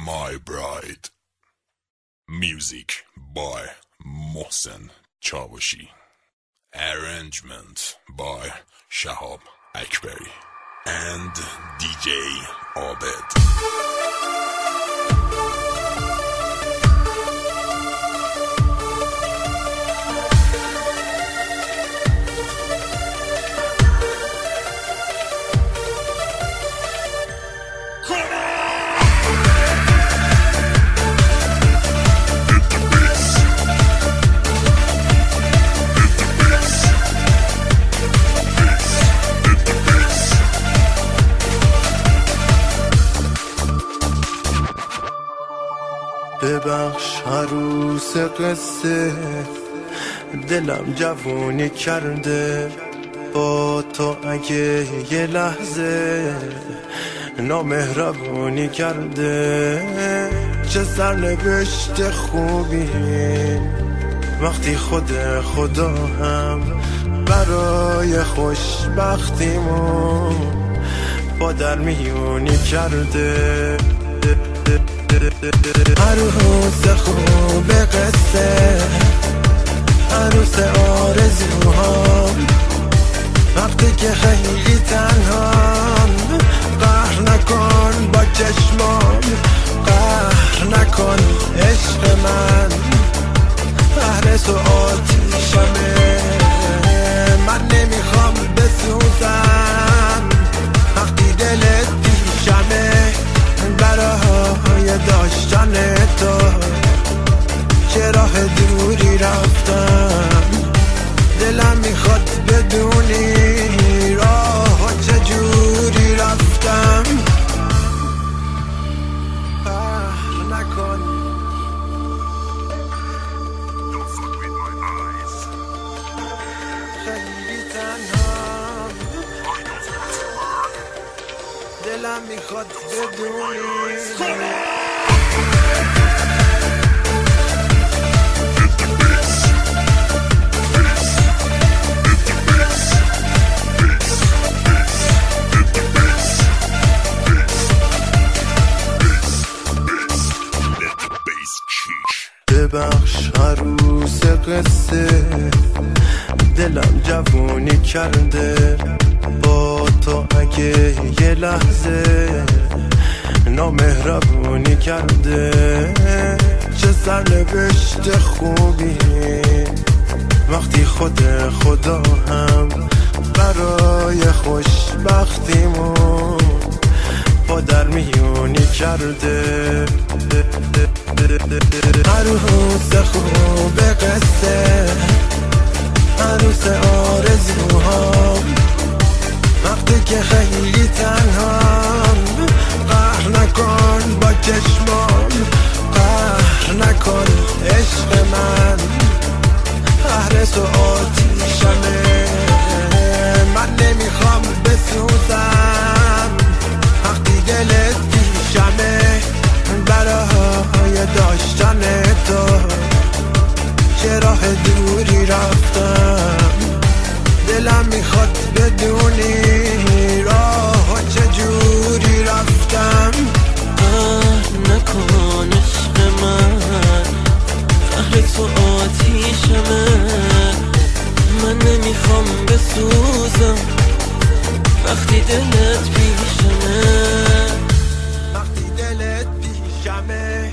My Bride. Music by Mohsen Chavashi. Arrangement by Shahab Akbari and DJ Abed. ببخش عروس قصه، دلم جوونی کرده با تو. اگه یه لحظه نامهربونی کرده، چه سرنوشت خوبی وقتی خدا هم برای خوشبختیمون با در میونی کرده. عروس خوب قصه، عروس آرزوهام، وقتی که خیلی تنهام، قهر نکن با چشمام، قهر نکن عشق من، قهر تو آتیشمه، من نمیخوام بسوزم وقتی دلت پیشمه. برای داشتن تو چه راه دوری رفتم، دلم میخواد بدونی راه چجوری رفتم. قهر نکن، خیلی تنهام، دلم میخواد بدونی. ببخش عروس قصه، دلم جوونی کرده با تو. اگه یه لحظه نامهربونی کرده، چه سرنوشت خوبی وقتی خدا هم برای خوشبختیمون با در میونی کرده. عروس خوب قصه، عروس آرزوهام، وقتی که خیلی تنهام، قهر نکن با چشمام، قهر نکن عشق من، قهر تو آتیشمه، من نمیخوام بسوزم وقتی دلت پیشمه. برای داشتن تو چه راه دوری رفتم، دلم میخواد بدونی راه چجوری رفتم. قهر نکن عشق من، قهر تو آتیشمه، من نمیخوام بسوزم وقتی دلت پیشمه. وقتی دلت پیشمه،